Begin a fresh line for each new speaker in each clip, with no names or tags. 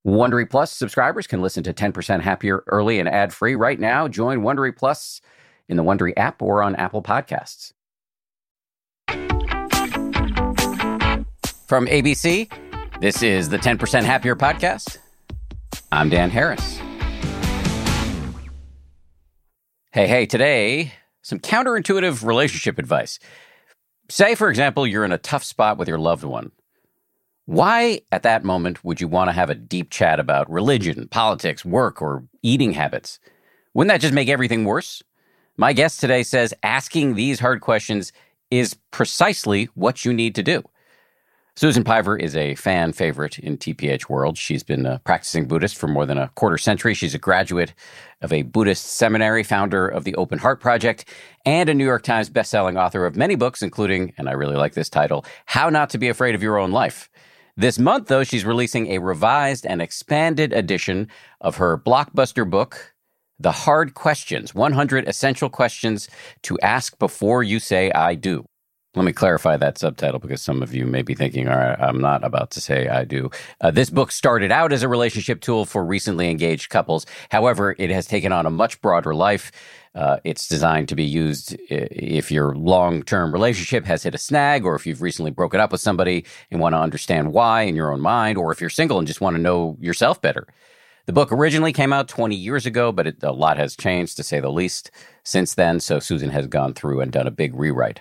Wondery Plus subscribers can listen to 10% Happier early and ad-free right now. Join Wondery Plus in the Wondery app or on Apple Podcasts. From ABC, this is the 10% Happier podcast. I'm Dan Harris. Hey, today, some counterintuitive relationship advice. Say, for example, you're in a tough spot with your loved one. Why, at that moment, would you want to have a deep chat about religion, politics, work, or eating habits? Wouldn't that just make everything worse? My guest today says asking these hard questions is precisely what you need to do. Susan Piver is a fan favorite in TPH world. She's been a practicing Buddhist for more than a quarter century. She's a graduate of a Buddhist seminary, founder of the Open Heart Project, and a New York Times bestselling author of many books, including, and I really like this title, How Not to Be Afraid of Your Own Life. This month, though, she's releasing a revised and expanded edition of her blockbuster book, The Hard Questions, 100 Essential Questions to Ask Before You Say I Do. Let me clarify that subtitle because some of you may be thinking, all right, I'm not about to say I do. This book started out as a relationship tool for recently engaged couples. However, it has taken on a much broader life. It's designed to be used if your long-term relationship has hit a snag, or if you've recently broken up with somebody and want to understand why in your own mind, or if you're single and just want to know yourself better. The book originally came out 20 years ago, but a lot has changed, to say the least, since then. So Susan has gone through and done a big rewrite.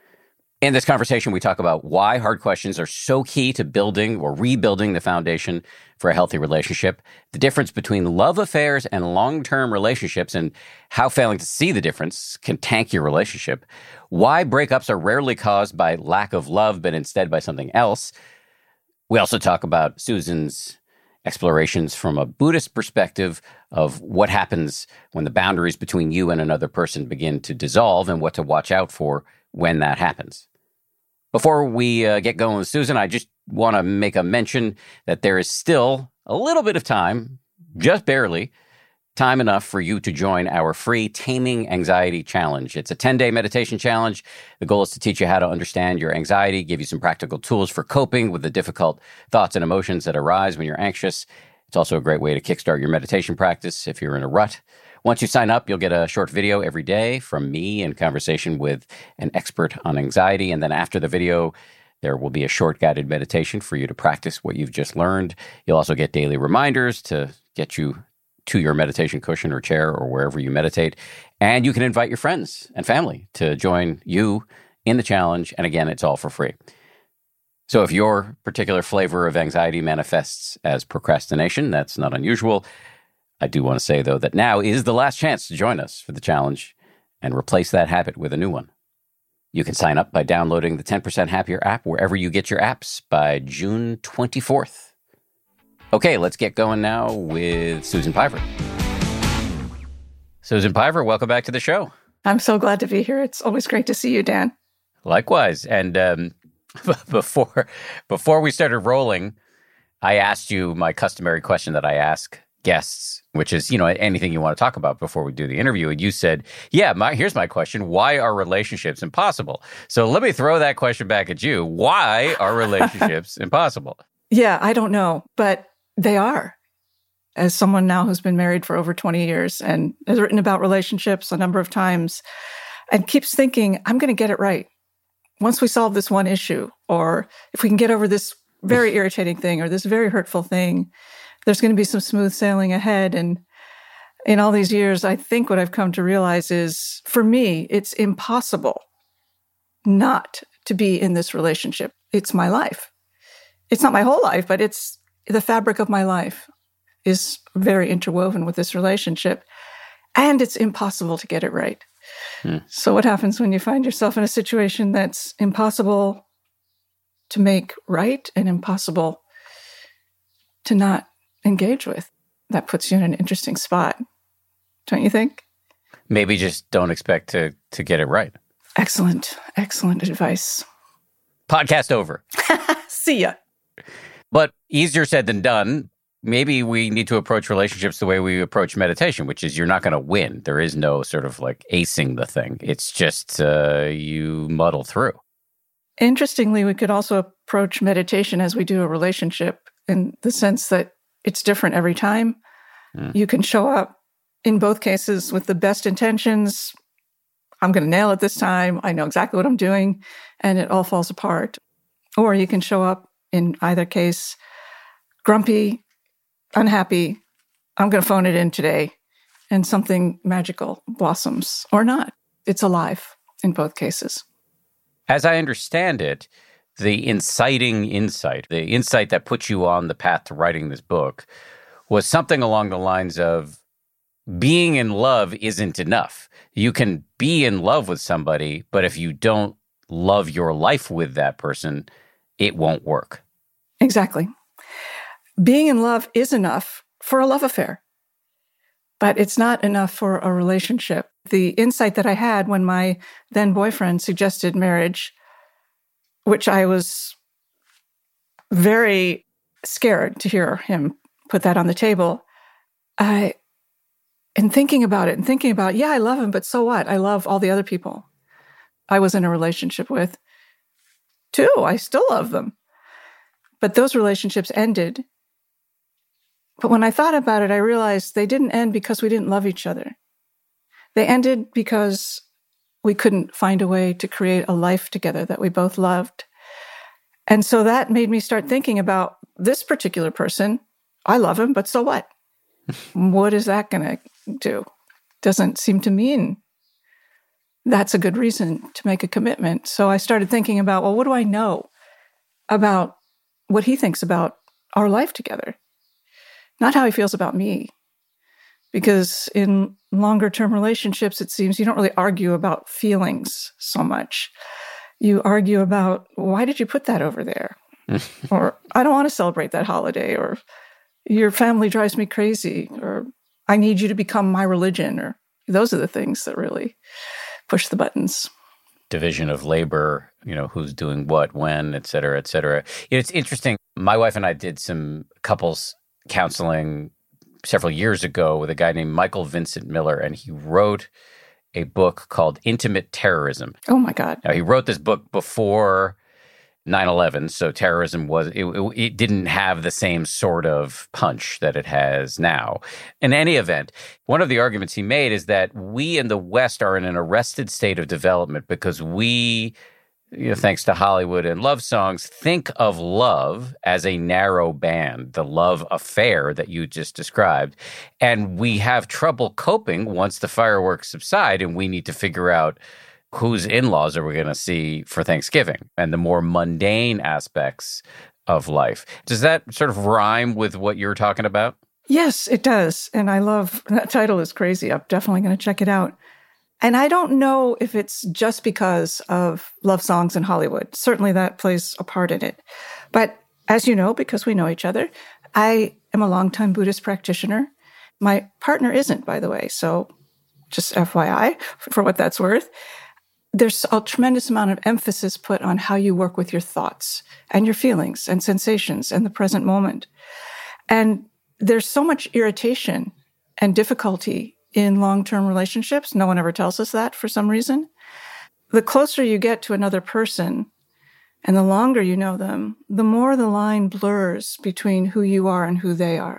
In this conversation, we talk about why hard questions are so key to building or rebuilding the foundation for a healthy relationship, the difference between love affairs and long-term relationships, and how failing to see the difference can tank your relationship, why breakups are rarely caused by lack of love, but instead by something else. We also talk about Susan's explorations from a Buddhist perspective of what happens when the boundaries between you and another person begin to dissolve and what to watch out for when that happens. Before we get going with Susan, I just want to make a mention that there is still a little bit of time, just barely, time enough for you to join our free Taming Anxiety Challenge. It's a 10-day meditation challenge. The goal is to teach you how to understand your anxiety, give you some practical tools for coping with the difficult thoughts and emotions that arise when you're anxious. It's also a great way to kickstart your meditation practice if you're in a rut. Once you sign up, you'll get a short video every day from me in conversation with an expert on anxiety. And then after the video, there will be a short guided meditation for you to practice what you've just learned. You'll also get daily reminders to get you to your meditation cushion or chair or wherever you meditate. And you can invite your friends and family to join you in the challenge. And again, it's all for free. So if your particular flavor of anxiety manifests as procrastination, that's not unusual. I do want to say, though, that now is the last chance to join us for the challenge and replace that habit with a new one. You can sign up by downloading the 10% Happier app wherever you get your apps by June 24th. Okay, let's get going now with Susan Piver. Susan Piver, welcome back to the show.
I'm so glad to be here. It's always great to see you, Dan.
Likewise. And before we started rolling, I asked you my customary question that I ask guests, which is, anything you want to talk about before we do the interview. And you said, here's my question. Why are relationships impossible? So let me throw that question back at you. Why are relationships impossible?
Yeah, I don't know, but they are. As someone now who's been married for over 20 years and has written about relationships a number of times and keeps thinking, I'm going to get it right. Once we solve this one issue, or if we can get over this very irritating thing or this very hurtful thing, there's going to be some smooth sailing ahead. And in all these years, I think what I've come to realize is, for me, it's impossible not to be in this relationship. It's my life. It's not my whole life, but it's the fabric of my life is very interwoven with this relationship. And it's impossible to get it right. So what happens when you find yourself in a situation that's impossible to make right and impossible to not engage with? That puts you in an interesting spot, don't you think?
Maybe just don't expect to get it right.
Excellent advice.
Podcast over.
See ya.
But easier said than done. Maybe we need to approach relationships the way we approach meditation, which is you're not going to win. There is no sort of like acing the thing. It's just you muddle through. Interestingly, we could also approach meditation as we do a relationship, in the sense that
it's different every time. You can show up in both cases with the best intentions. I'm going to nail it this time. I know exactly what I'm doing, and it all falls apart. Or you can show up in either case grumpy, unhappy. I'm going to phone it in today, and something magical blossoms or not. It's alive in both cases.
As I understand it, the inciting insight, the insight that put you on the path to writing this book, was something along the lines of being in love isn't enough. You can be in love with somebody, but if you don't love your life with that person, it won't work.
Exactly. Being in love is enough for a love affair, but it's not enough for a relationship. The insight that I had when my then boyfriend suggested marriage, which I was very scared to hear him put that on the table, and thinking about it and thinking about, yeah, I love him, but so what? I love all the other people I was in a relationship with too. I still love them. But those relationships ended. But when I thought about it, I realized they didn't end because we didn't love each other. They ended because we couldn't find a way to create a life together that we both loved. And so that made me start thinking about this particular person. I love him, but so what? What is that going to do? Doesn't seem to mean that's a good reason to make a commitment. So I started thinking about, well, what do I know about what he thinks about our life together? Not how he feels about me. Because in longer term relationships, it seems you don't really argue about feelings so much. You argue about, why did you put that over there? Or, I don't want to celebrate that holiday. Or, your family drives me crazy. Or, I need you to become my religion. Or, those are the things that really push the buttons.
Division of labor, who's doing what, when, et cetera, et cetera. It's interesting. My wife and I did some couples counseling several years ago with a guy named Michael Vincent Miller, and he wrote a book called Intimate Terrorism.
Oh, my God.
Now, he wrote this book before 9/11, so terrorism it didn't have the same sort of punch that it has now. In any event, one of the arguments he made is that we in the West are in an arrested state of development because we, thanks to Hollywood and love songs, think of love as a narrow band, the love affair that you just described. And we have trouble coping once the fireworks subside and we need to figure out whose in-laws are we going to see for Thanksgiving and the more mundane aspects of life. Does that sort of rhyme with what you're talking about?
Yes, it does. And I love, that title is crazy. I'm definitely going to check it out. And I don't know if it's just because of love songs in Hollywood. Certainly that plays a part in it. But as you know, because we know each other, I am a longtime Buddhist practitioner. My partner isn't, by the way. So just FYI, for what that's worth. There's a tremendous amount of emphasis put on how you work with your thoughts and your feelings and sensations and the present moment. And there's so much irritation and difficulty in long-term relationships. No one ever tells us that for some reason. The closer you get to another person and the longer you know them, the more the line blurs between who you are and who they are.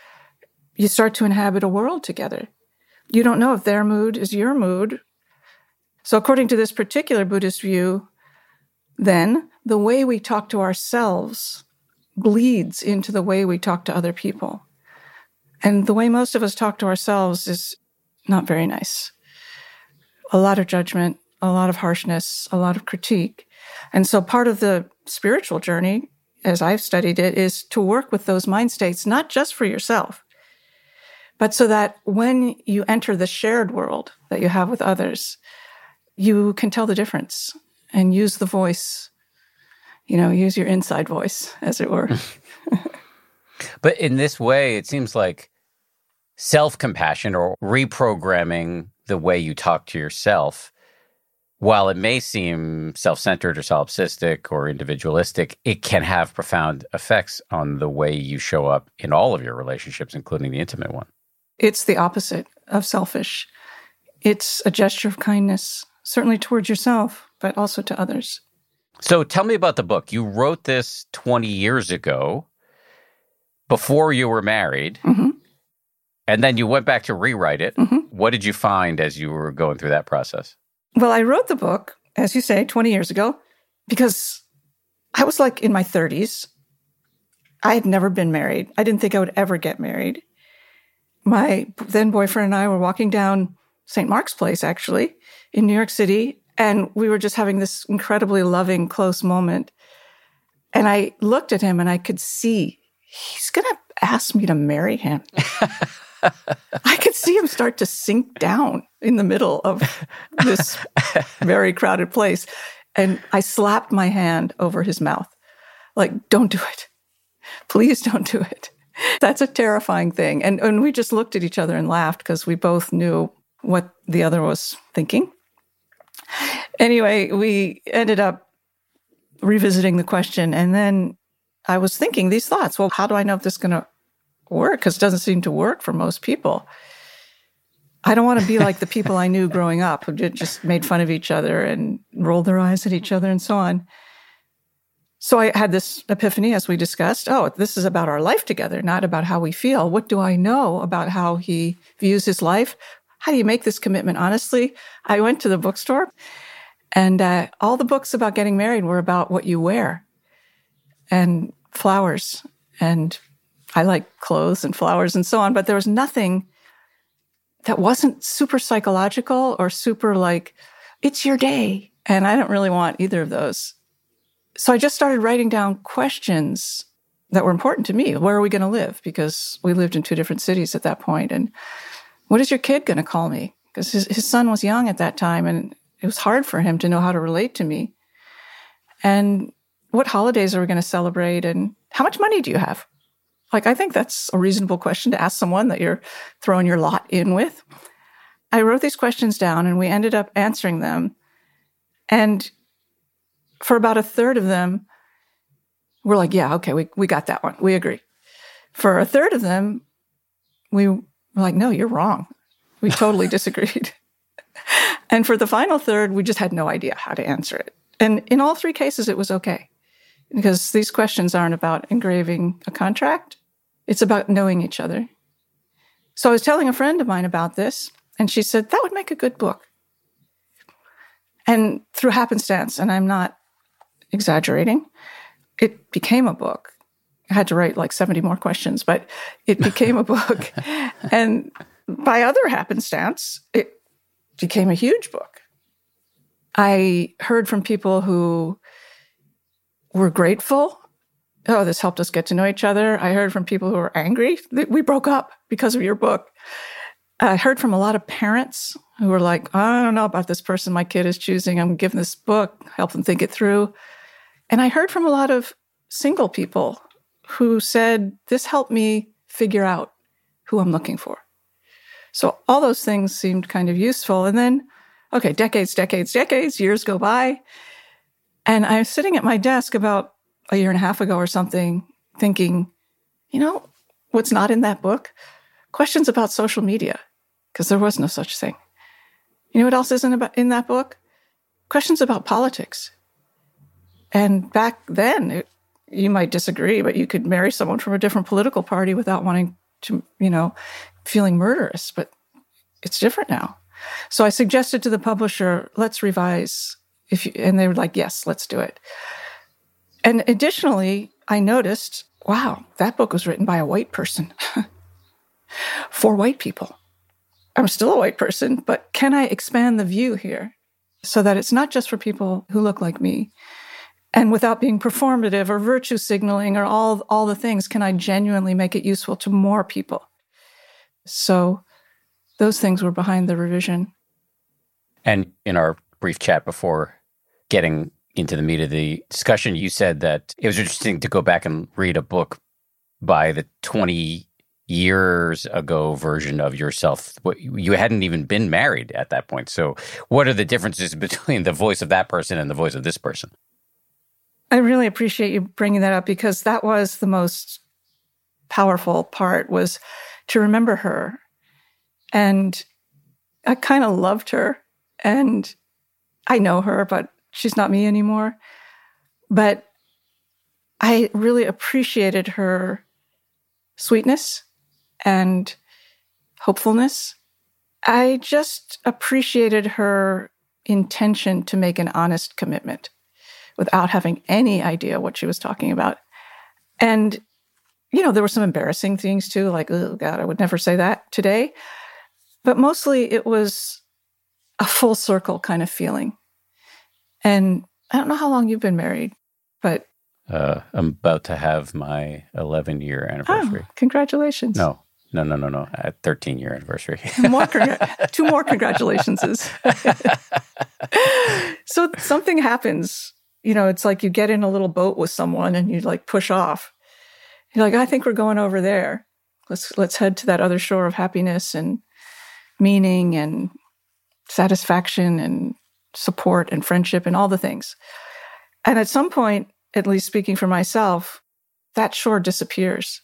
You start to inhabit a world together. You don't know if their mood is your mood. So according to this particular Buddhist view, then the way we talk to ourselves bleeds into the way we talk to other people. And the way most of us talk to ourselves is not very nice. A lot of judgment, a lot of harshness, a lot of critique. And so part of the spiritual journey, as I've studied it, is to work with those mind states, not just for yourself, but so that when you enter the shared world that you have with others, you can tell the difference and use the voice, use your inside voice, as it were.
But in this way, it seems like self-compassion or reprogramming the way you talk to yourself, while it may seem self-centered or solipsistic or individualistic, it can have profound effects on the way you show up in all of your relationships, including the intimate one.
It's the opposite of selfish. It's a gesture of kindness. Certainly towards yourself, but also to others.
So tell me about the book. You wrote this 20 years ago. before you were married, and then you went back to rewrite it. What did you find as you were going through that process?
Well, I wrote the book, as you say, 20 years ago, because I was like in my 30s. I had never been married. I didn't think I would ever get married. My then boyfriend and I were walking down St. Mark's Place, actually, in New York City, and we were just having this incredibly loving, close moment. And I looked at him and I could see he's going to ask me to marry him. I could see him start to sink down in the middle of this very crowded place. And I slapped my hand over his mouth. Like, don't do it. Please don't do it. That's a terrifying thing. And we just looked at each other and laughed because we both knew what the other was thinking. Anyway, we ended up revisiting the question. And then I was thinking these thoughts. Well, how do I know if this is going to work? Because it doesn't seem to work for most people. I don't want to be like the people I knew growing up who just made fun of each other and rolled their eyes at each other and so on. So I had this epiphany, as we discussed. Oh, this is about our life together, not about how we feel. What do I know about how he views his life? How do you make this commitment honestly? I went to the bookstore, and all the books about getting married were about what you wear and flowers. And I like clothes and flowers and so on, but there was nothing that wasn't super psychological or super like, it's your day. And I don't really want either of those. So I just started writing down questions that were important to me. Where are we going to live? Because we lived in two different cities at that point. And what is your kid going to call me? Because his son was young at that time, and it was hard for him to know how to relate to me. And what holidays are we going to celebrate? And how much money do you have? Like, I think that's a reasonable question to ask someone that you're throwing your lot in with. I wrote these questions down, and we ended up answering them. And for about a third of them, we're like, yeah, okay, we got that one. We agree. For a third of them, we were like, no, you're wrong. We totally disagreed. And for the final third, we just had no idea how to answer it. And in all three cases, it was okay. Because these questions aren't about engraving a contract. It's about knowing each other. So I was telling a friend of mine about this, and she said, that would make a good book. And through happenstance, and I'm not exaggerating, it became a book. I had to write like 70 more questions, but it became a book. And by other happenstance, it became a huge book. I heard from people who were grateful. Oh, this helped us get to know each other. I heard from people who were angry that we broke up because of your book. I heard from a lot of parents who were like, I don't know about this person my kid is choosing. I'm giving this book, help them think it through. And I heard from a lot of single people who said, this helped me figure out who I'm looking for. So all those things seemed kind of useful. And then, okay, decades, years go by. And I'm sitting at my desk about a year and a half ago or something, thinking, you know, what's not in that book? Questions about social media, because there was no such thing. You know what else isn't in that book? Questions about politics. And back then, you might disagree, but you could marry someone from a different political party without wanting to, feeling murderous. But it's different now. So I suggested to the publisher, let's revise. And they were like, yes, let's do it. And additionally, I noticed, wow, that book was written by a white person for white people. I'm still a white person, but can I expand the view here so that it's not just for people who look like me? And without being performative or virtue signaling or all the things, can I genuinely make it useful to more people? So those things were behind the revision.
And in our brief chat before getting into the meat of the discussion, you said that it was interesting to go back and read a book by the 20 years ago version of yourself. You hadn't even been married at that point. So what are the differences between the voice of that person and the voice of this person?
I really appreciate you bringing that up, because that was the most powerful part, was to remember her. And I kind of loved her, and I know her, but she's not me anymore. But I really appreciated her sweetness and hopefulness. I just appreciated her intention to make an honest commitment without having any idea what she was talking about. And, there were some embarrassing things too, like, oh God, I would never say that today. But mostly it was a full circle kind of feeling. And I don't know how long you've been married, but...
I'm about to have my 11-year anniversary.
Oh, congratulations.
No. 13-year anniversary.
Two more congratulations. So something happens. It's like you get in a little boat with someone and you like push off. You're like, I think we're going over there. Let's head to that other shore of happiness and meaning and satisfaction and support and friendship and all the things. And at some point, at least speaking for myself, that shore disappears.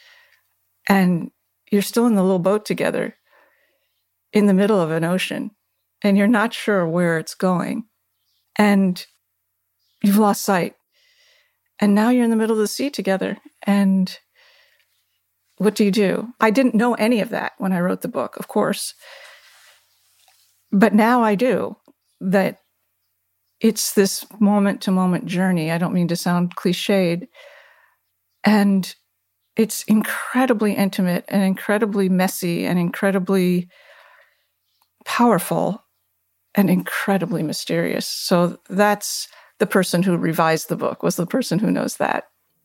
And you're still in the little boat together in the middle of an ocean, and you're not sure where it's going. And you've lost sight. And now you're in the middle of the sea together. And what do? I didn't know any of that when I wrote the book, of course. But now I do, that it's this moment-to-moment journey. I don't mean to sound cliched. And it's incredibly intimate and incredibly messy and incredibly powerful and incredibly mysterious. So that's the person who revised the book, was the person who knows that.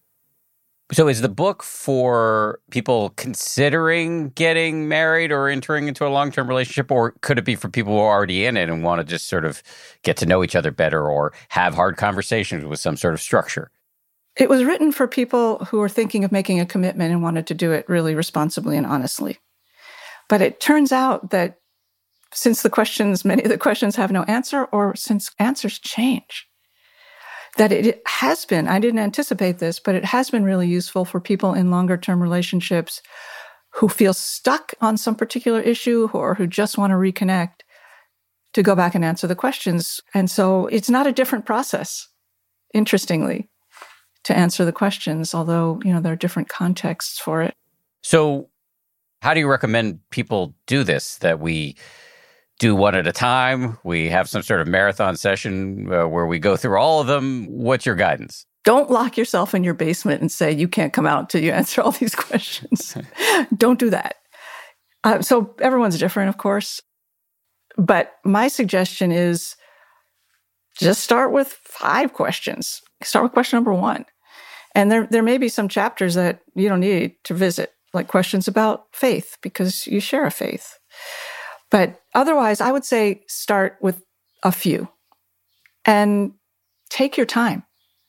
So is the book for people considering getting married or entering into a long-term relationship, or could it be for people who are already in it and want to just sort of get to know each other better or have hard conversations with some sort of structure?
It was written for people who were thinking of making a commitment and wanted to do it really responsibly and honestly. But it turns out that since many of the questions have no answer, or since answers change, that it has been, I didn't anticipate this, but it has been really useful for people in longer term relationships who feel stuck on some particular issue or who just want to reconnect, to go back and answer the questions. And so it's not a different process, interestingly, to answer the questions, although, there are different contexts for it.
So how do you recommend people do this, that we do one at a time? We have some sort of marathon session where we go through all of them. What's your guidance?
Don't lock yourself in your basement and say you can't come out until you answer all these questions. Don't do that. So everyone's different, of course. But my suggestion is just start with 5 questions. Start with question number 1. And there may be some chapters that you don't need to visit, like questions about faith, because you share a faith. But otherwise, I would say start with a few and take your time.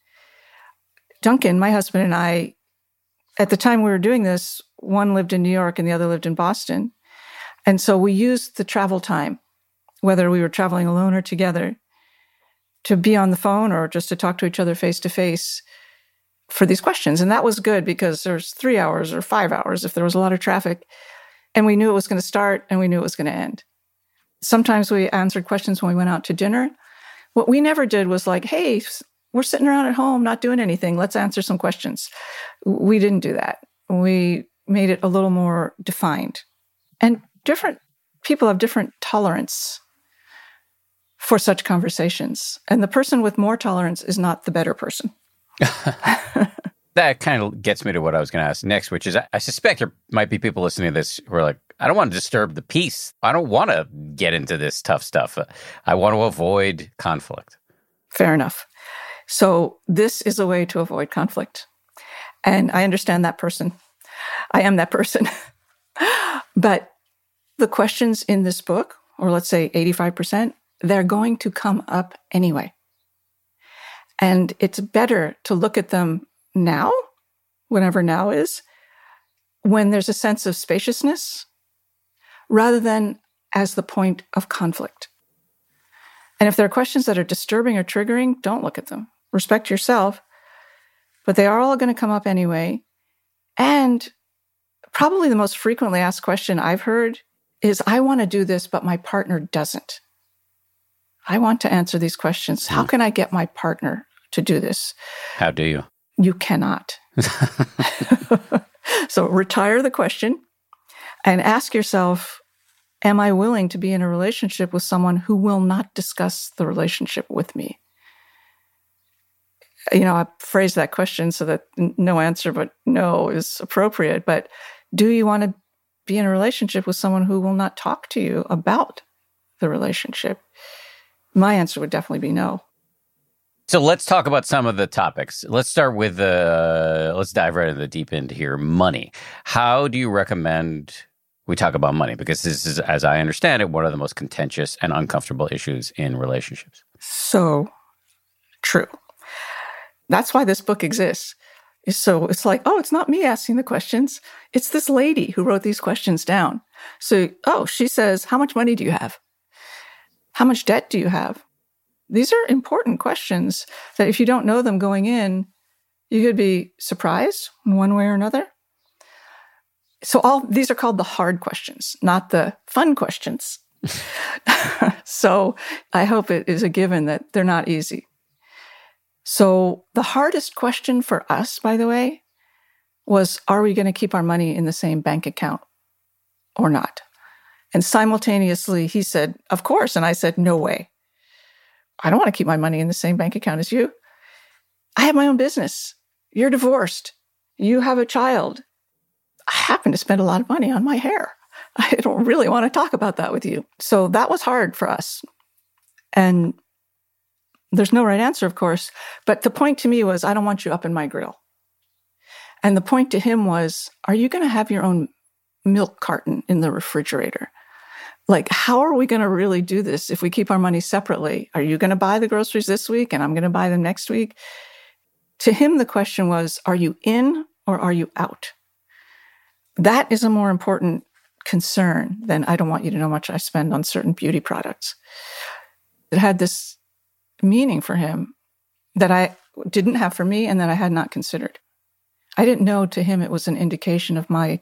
Duncan, my husband, and I, at the time we were doing this, one lived in New York and the other lived in Boston. And so we used the travel time, whether we were traveling alone or together, to be on the phone or just to talk to each other face to face for these questions. And that was good because there's 3 hours or 5 hours if there was a lot of traffic. And we knew it was going to start and we knew it was going to end. Sometimes we answered questions when we went out to dinner. What we never did was like, hey, we're sitting around at home, not doing anything. Let's answer some questions. We didn't do that. We made it a little more defined. And different people have different tolerance for such conversations. And the person with more tolerance is not the better person.
That kind of gets me to what I was going to ask next, which is I suspect there might be people listening to this who are like, I don't want to disturb the peace. I don't want to get into this tough stuff. I want to avoid conflict.
Fair enough. So this is a way to avoid conflict. And I understand that person. I am that person. But the questions in this book, or let's say 85%, they're going to come up anyway. And it's better to look at them now, whenever now is, when there's a sense of spaciousness, rather than as the point of conflict. And if there are questions that are disturbing or triggering, don't look at them. Respect yourself, but they are all going to come up anyway. And probably the most frequently asked question I've heard is, I want to do this, but my partner doesn't. I want to answer these questions. How can I get my partner to do this?
How do you?
You cannot. So retire the question and ask yourself, am I willing to be in a relationship with someone who will not discuss the relationship with me? I phrased that question so that no answer but no is appropriate. But do you want to be in a relationship with someone who will not talk to you about the relationship? My answer would definitely be no.
So let's talk about some of the topics. Let's start with, let's dive right into the deep end here, money. How do you recommend we talk about money? Because this is, as I understand it, one of the most contentious and uncomfortable issues in relationships.
So true. That's why this book exists. So it's like, oh, it's not me asking the questions. It's this lady who wrote these questions down. So, she says, how much money do you have? How much debt do you have? These are important questions that if you don't know them going in, you could be surprised in one way or another. So these are called the hard questions, not the fun questions. So I hope it is a given that they're not easy. So the hardest question for us, by the way, was, are we going to keep our money in the same bank account or not? And simultaneously, he said, of course. And I said, no way. I don't want to keep my money in the same bank account as you. I have my own business. You're divorced. You have a child. I happen to spend a lot of money on my hair. I don't really want to talk about that with you. So that was hard for us. And there's no right answer, of course. But the point to me was, I don't want you up in my grill. And the point to him was, are you going to have your own milk carton in the refrigerator? Like, how are we going to really do this if we keep our money separately? Are you going to buy the groceries this week and I'm going to buy them next week? To him, the question was, are you in or are you out? That is a more important concern than, I don't want you to know how much I spend on certain beauty products. It had this meaning for him that I didn't have for me and that I had not considered. I didn't know to him it was an indication of my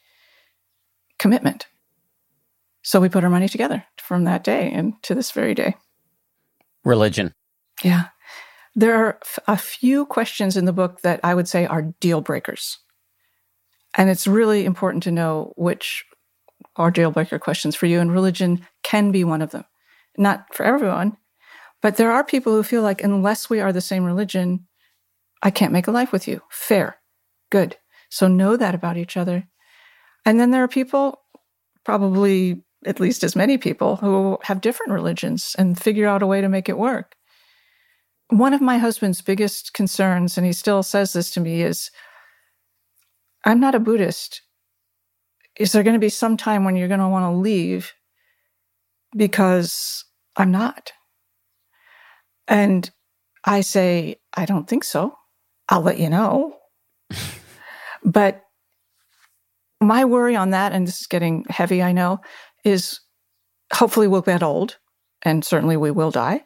commitment. So we put our money together from that day and to this very day.
Religion.
Yeah. There are a few questions in the book that I would say are deal breakers. And it's really important to know which are deal breaker questions for you. And religion can be one of them. Not for everyone, but there are people who feel like, unless we are the same religion, I can't make a life with you. Fair. Good. So know that about each other. And then there are people, probably at least as many people, who have different religions and figure out a way to make it work. One of my husband's biggest concerns, and he still says this to me, is, I'm not a Buddhist. Is there going to be some time when you're going to want to leave? Because I'm not. And I say, I don't think so. I'll let you know. But my worry on that, and this is getting heavy, I know, is hopefully we'll get old, and certainly we will die.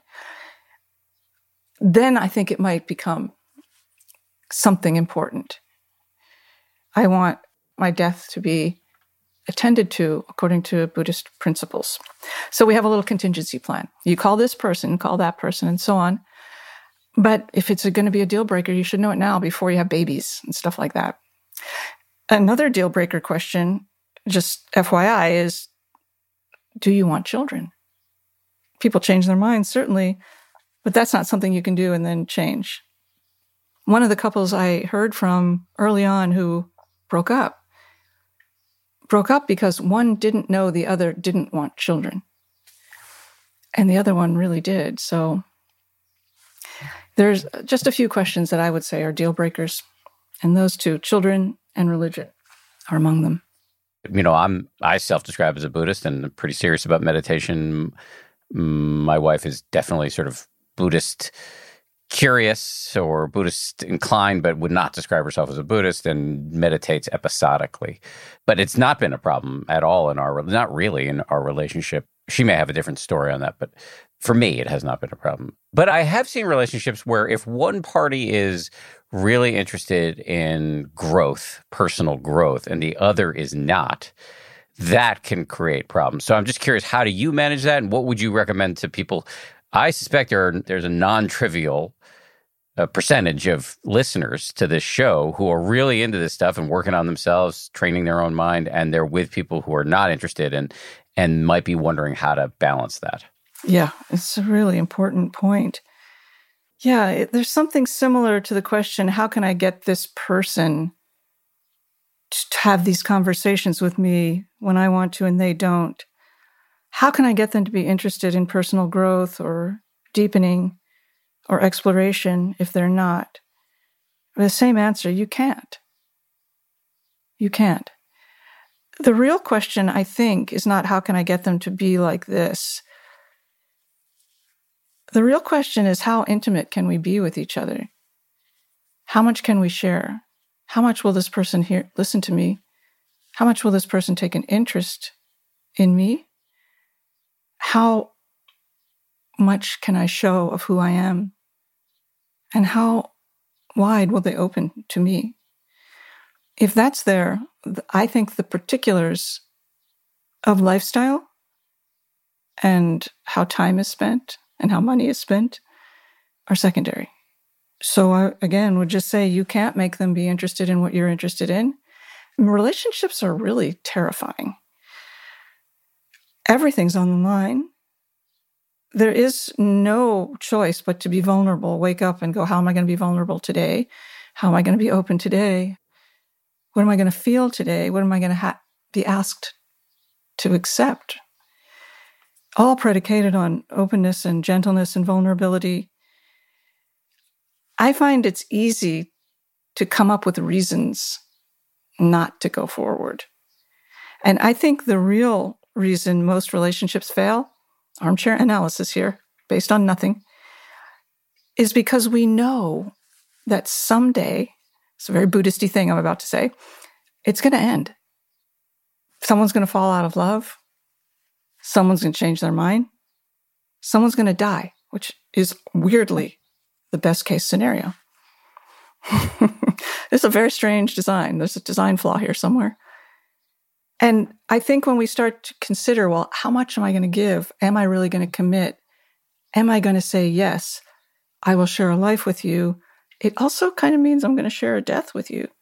Then I think it might become something important. I want my death to be attended to according to Buddhist principles. So we have a little contingency plan. You call this person, call that person, and so on. But if it's going to be a deal breaker, you should know it now before you have babies and stuff like that. Another deal breaker question, just FYI, is, do you want children? People change their minds, certainly, but that's not something you can do and then change. One of the couples I heard from early on who broke up because one didn't know the other didn't want children. And the other one really did. So there's just a few questions that I would say are deal breakers. And those two, children and religion, are among them.
I self-describe as a Buddhist and I'm pretty serious about meditation. My wife is definitely sort of Buddhist curious or Buddhist inclined, but would not describe herself as a Buddhist and meditates episodically. But it's not been a problem at all not really in our relationship. She may have a different story on that, but for me, it has not been a problem. But I have seen relationships where if one party is really interested in growth, personal growth, and the other is not, that can create problems. So I'm just curious, how do you manage that? And what would you recommend to people? I suspect there's a non-trivial a percentage of listeners to this show who are really into this stuff and working on themselves, training their own mind, and they're with people who are not interested and might be wondering how to balance that.
Yeah, it's a really important point. Yeah, there's something similar to the question, how can I get this person to have these conversations with me when I want to and they don't? How can I get them to be interested in personal growth or deepening or exploration if they're not? The same answer, you can't. You can't. The real question, I think, is not how can I get them to be like this? The real question is how intimate can we be with each other? How much can we share? How much will this person listen to me? How much will this person take an interest in me? How much can I show of who I am? And how wide will they open to me? If that's there, I think the particulars of lifestyle and how time is spent and how money is spent are secondary. So I, again, would just say you can't make them be interested in what you're interested in. Relationships are really terrifying. Everything's on the line. There is no choice but to be vulnerable. Wake up and go, how am I going to be vulnerable today? How am I going to be open today? What am I going to feel today? What am I going to be asked to accept? All predicated on openness and gentleness and vulnerability. I find it's easy to come up with reasons not to go forward. And I think the real reason most relationships fail, armchair analysis here, based on nothing, is because we know that someday, it's a very Buddhist-y thing I'm about to say, it's going to end. Someone's going to fall out of love. Someone's going to change their mind. Someone's going to die, which is weirdly the best case scenario. It's a very strange design. There's a design flaw here somewhere. And I think when we start to consider, well, how much am I going to give? Am I really going to commit? Am I going to say, yes, I will share a life with you? It also kind of means I'm going to share a death with you.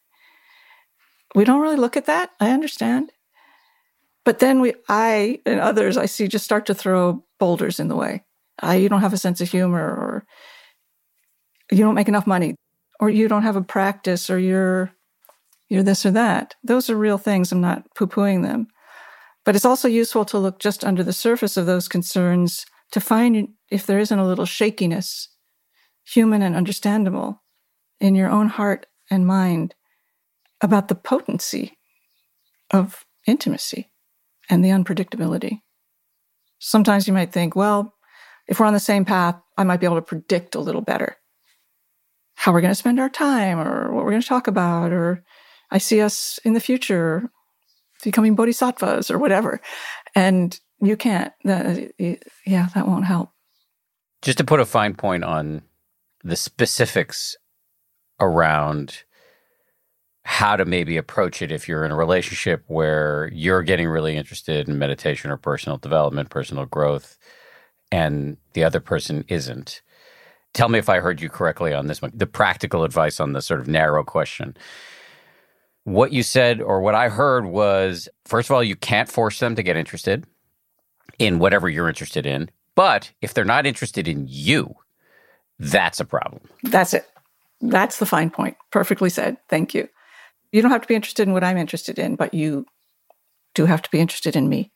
We don't really look at that. I understand. But then I and others I see just start to throw boulders in the way. You don't have a sense of humor, or you don't make enough money, or you don't have a practice, or you're this or that. Those are real things. I'm not poo-pooing them. But it's also useful to look just under the surface of those concerns to find if there isn't a little shakiness, human and understandable, in your own heart and mind about the potency of intimacy and the unpredictability. Sometimes you might think, well, if we're on the same path, I might be able to predict a little better how we're going to spend our time or what we're going to talk about, or I see us in the future becoming bodhisattvas or whatever. And you can't. That won't help.
Just to put a fine point on the specifics around how to maybe approach it if you're in a relationship where you're getting really interested in meditation or personal development, personal growth, and the other person isn't. Tell me if I heard you correctly on this one. The practical advice on the sort of narrow question. What you said, or what I heard, was, first of all, you can't force them to get interested in whatever you're interested in. But if they're not interested in you, that's a problem.
That's it. That's the fine point. Perfectly said. Thank you. You don't have to be interested in what I'm interested in, but you do have to be interested in me.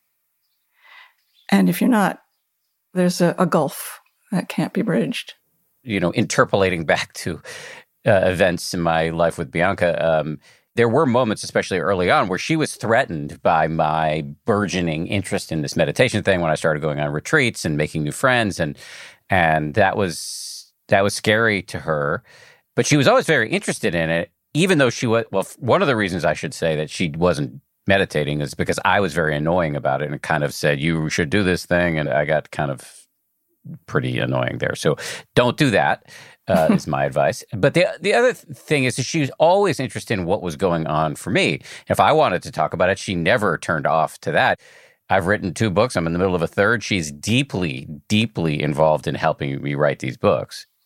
And if you're not, there's a gulf that can't be bridged.
You know, interpolating back to events in my life with Bianca, there were moments, especially early on, where she was threatened by my burgeoning interest in this meditation thing when I started going on retreats and making new friends. And that was scary to her. But she was always very interested in it, even though she was, well, one of the reasons I should say that she wasn't meditating is because I was very annoying about it and kind of said, you should do this thing. And I got kind of pretty annoying there. So don't do that, is my advice. But the other thing is that she was always interested in what was going on for me. If I wanted to talk about it, she never turned off to that. I've written 2 books. I'm in the middle of a third. She's deeply, deeply involved in helping me write these books.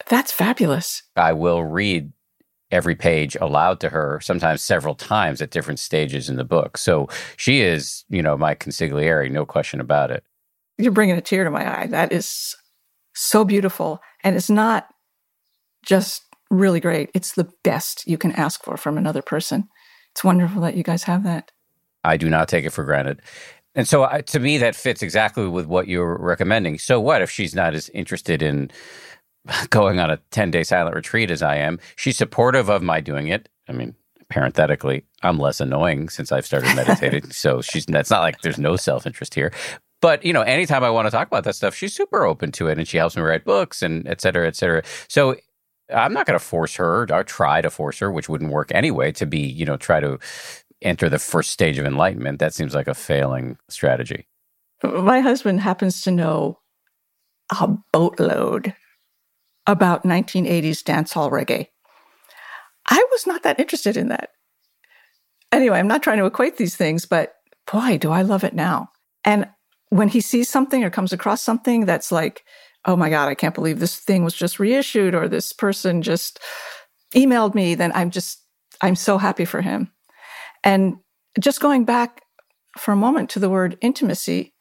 That's fabulous.
I will read every page aloud to her, sometimes several times at different stages in the book. So she is, my consigliere, no question about it.
You're bringing a tear to my eye. That is so beautiful. And it's not just really great. It's the best you can ask for from another person. It's wonderful that you guys have that.
I do not take it for granted. And so to me, that fits exactly with what you're recommending. So what if she's not as interested in going on a 10-day silent retreat as I am? She's supportive of my doing it. I mean, parenthetically, I'm less annoying since I've started meditating. So that's not like there's no self-interest here. But, anytime I want to talk about that stuff, she's super open to it. And she helps me write books and et cetera, et cetera. So I'm not going to force her or try to force her, which wouldn't work anyway, to be, try to enter the first stage of enlightenment. That seems like a failing strategy.
My husband happens to know a boatload about 1980s dance hall reggae. I was not that interested in that. Anyway, I'm not trying to equate these things, but boy, do I love it now. And when he sees something or comes across something that's like, oh my God, I can't believe this thing was just reissued or this person just emailed me, then I'm so happy for him. And just going back for a moment to the word intimacy,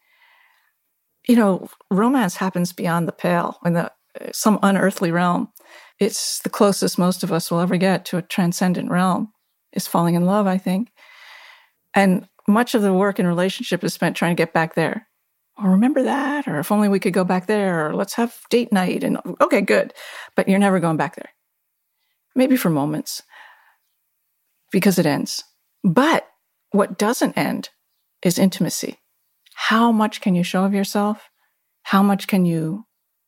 romance happens beyond the pale in some unearthly realm. It's the closest most of us will ever get to a transcendent realm is falling in love, I think. And much of the work in relationship is spent trying to get back there. Or remember that, or if only we could go back there, or let's have date night. And okay, good. But you're never going back there. Maybe for moments, because it ends. But what doesn't end is intimacy. How much can you show of yourself? How much can you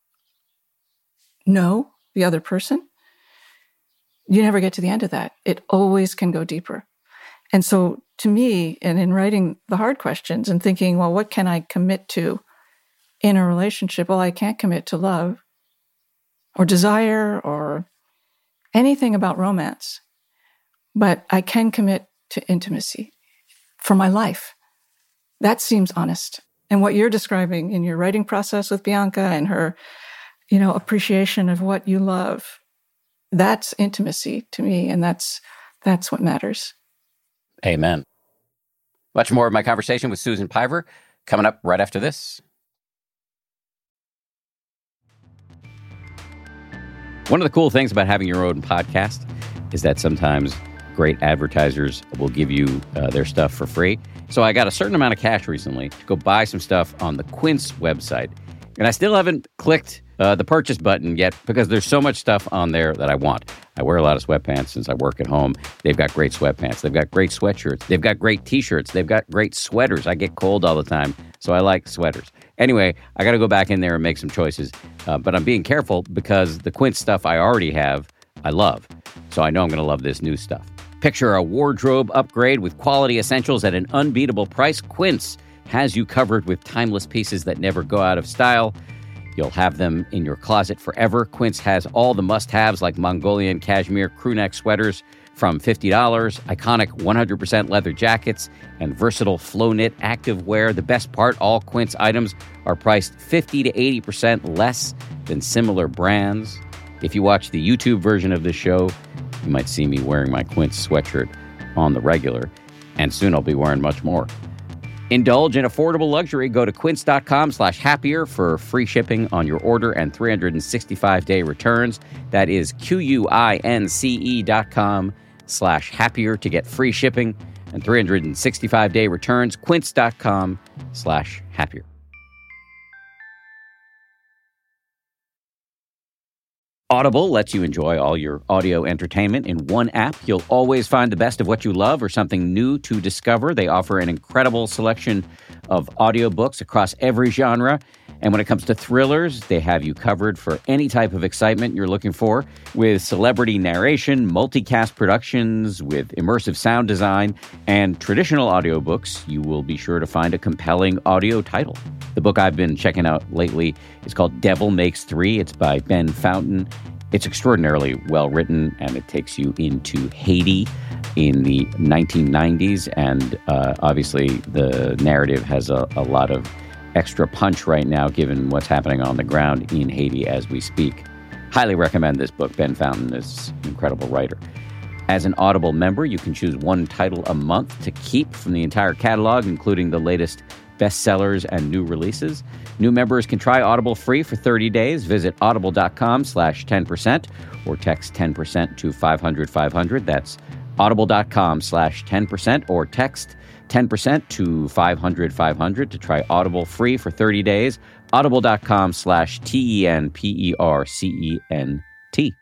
know the other person? You never get to the end of that. It always can go deeper. And so to me, and in writing the hard questions and thinking, well, what can I commit to in a relationship? Well, I can't commit to love or desire or anything about romance, but I can commit to intimacy for my life. That seems honest. And what you're describing in your writing process with Bianca and her, appreciation of what you love, that's intimacy to me. And that's what matters.
Amen. Much more of my conversation with Susan Piver coming up right after this. One of the cool things about having your own podcast is that sometimes great advertisers will give you their stuff for free. So I got a certain amount of cash recently to go buy some stuff on the Quince website. And I still haven't clicked the purchase button yet because there's so much stuff on there that I want. I wear a lot of sweatpants since I work at home. They've got great sweatpants. They've got great sweatshirts. They've got great T-shirts. They've got great sweaters. I get cold all the time, so I like sweaters. Anyway, I got to go back in there and make some choices. But I'm being careful because the Quince stuff I already have, I love. So I know I'm going to love this new stuff. Picture a wardrobe upgrade with quality essentials at an unbeatable price. Quince has you covered with timeless pieces that never go out of style. You'll have them in your closet forever. Quince has all the must-haves like Mongolian cashmere crewneck sweaters from $50, iconic 100% leather jackets, and versatile flow knit active wear. The best part, all Quince items are priced 50 to 80% less than similar brands. If you watch the YouTube version of this show, you might see me wearing my Quince sweatshirt on the regular, and soon I'll be wearing much more. Indulge in affordable luxury. Go to quince.com/happier for free shipping on your order and 365-day returns. That is QUINCE.com/happier to get free shipping and 365-day returns. Quince.com/happier. Audible lets you enjoy all your audio entertainment in one app. You'll always find the best of what you love or something new to discover. They offer an incredible selection of audiobooks across every genre. And when it comes to thrillers, they have you covered for any type of excitement you're looking for. With celebrity narration, multicast productions, with immersive sound design, and traditional audiobooks, you will be sure to find a compelling audio title. The book I've been checking out lately is called Devil Makes Three. It's by Ben Fountain. It's extraordinarily well written, and it takes you into Haiti in the 1990s. And obviously, the narrative has a lot of extra punch right now, given what's happening on the ground in Haiti as we speak. Highly recommend this book. Ben Fountain is an incredible writer. As an Audible member, you can choose one title a month to keep from the entire catalog, including the latest bestsellers and new releases. New members can try Audible free for 30 days. Visit audible.com/10% or text 10% to 500-500. That's audible.com/10% or text 10% to 500-500 to try Audible free for 30 days. Audible.com/TENPERCENT.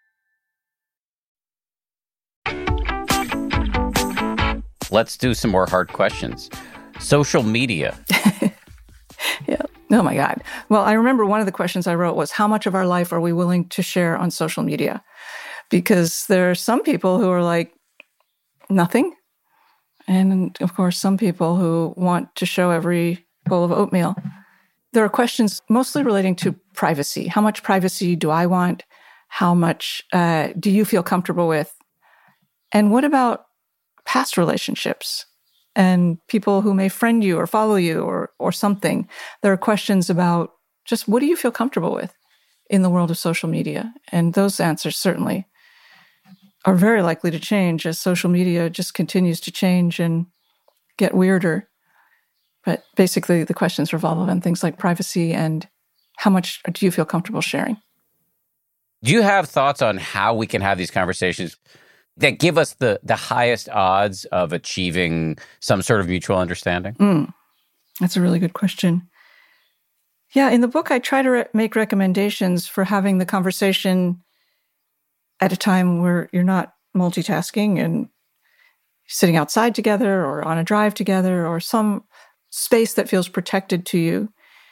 Let's do some more hard questions. Social media.
Yeah. Oh, my God. Well, I remember one of the questions I wrote was, how much of our life are we willing to share on social media? Because there are some people who are like, nothing. And, of course, some people who want to show every bowl of oatmeal. There are questions mostly relating to privacy. How much privacy do I want? How much do you feel comfortable with? And what about past relationships and people who may friend you or follow you or something? There are questions about just what do you feel comfortable with in the world of social media? And those answers certainly are very likely to change as social media just continues to change and get weirder. But basically, the questions revolve around things like privacy and how much do you feel comfortable sharing?
Do you have thoughts on how we can have these conversations that give us the highest odds of achieving some sort of mutual understanding?
That's a really good question. Yeah, in the book, I try to make recommendations for having the conversation at a time where you're not multitasking and sitting outside together or on a drive together or some space that feels protected to you.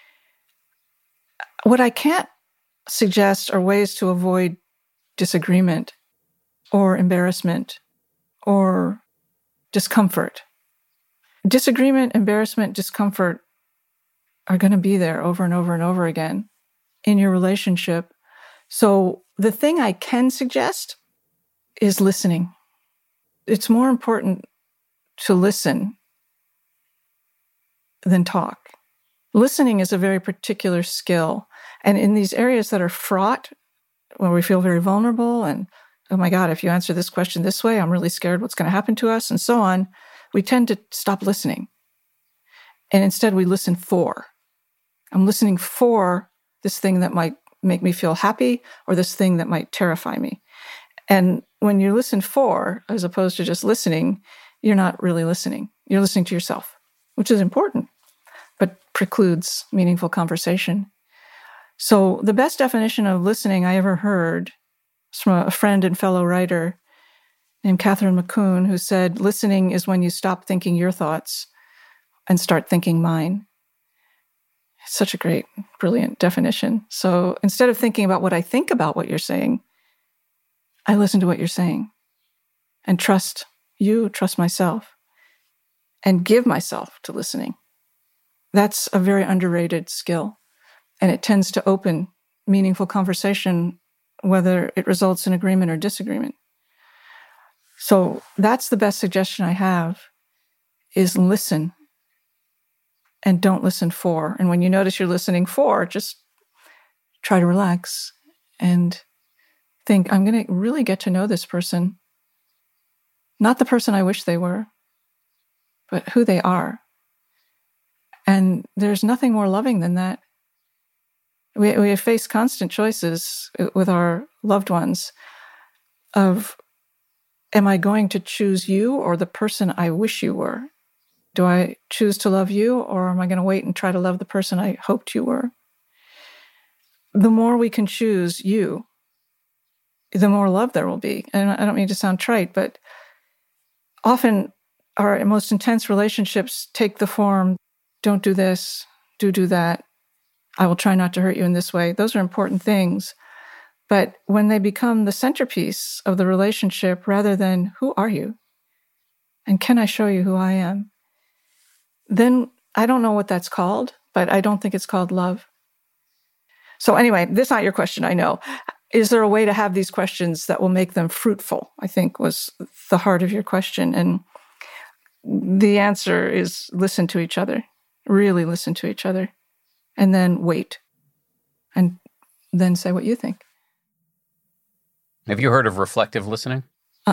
What I can't suggest are ways to avoid disagreement or embarrassment or discomfort. Disagreement, embarrassment, discomfort are going to be there over and over and over again in your relationship. So the thing I can suggest is listening. It's more important to listen than talk. Listening is a very particular skill. And in these areas that are fraught, where we feel very vulnerable and, oh my God, if you answer this question this way, I'm really scared what's going to happen to us, and so on, we tend to stop listening. And instead we listen for. I'm listening for this thing that might make me feel happy or this thing that might terrify me. And when you listen for, as opposed to just listening, you're not really listening. You're listening to yourself, which is important, but precludes meaningful conversation. So the best definition of listening I ever heard was from a friend and fellow writer named Catherine McCune, who said, listening is when you stop thinking your thoughts and start thinking mine. It's such a great, brilliant definition. So instead of thinking about what I think about what you're saying, I listen to what you're saying and trust you, trust myself, and give myself to listening. That's a very underrated skill, and it tends to open meaningful conversation, whether it results in agreement or disagreement. So that's the best suggestion I have, is listen and don't listen for. And when you notice you're listening for, just try to relax and think, I'm going to really get to know this person. Not the person I wish they were, but who they are. And there's nothing more loving than that. We face constant choices with our loved ones of, am I going to choose you or the person I wish you were? Do I choose to love you, or am I going to wait and try to love the person I hoped you were? The more we can choose you, the more love there will be. And I don't mean to sound trite, but often our most intense relationships take the form, don't do this, do that. I will try not to hurt you in this way. Those are important things. But when they become the centerpiece of the relationship rather than who are you? And can I show you who I am? Then I don't know what that's called, but I don't think it's called love. So anyway, this is not your question, I know. Is there a way to have these questions that will make them fruitful? I think was the heart of your question. And the answer is listen to each other, really listen to each other, and then wait, and then say what you think.
Have you heard of reflective listening?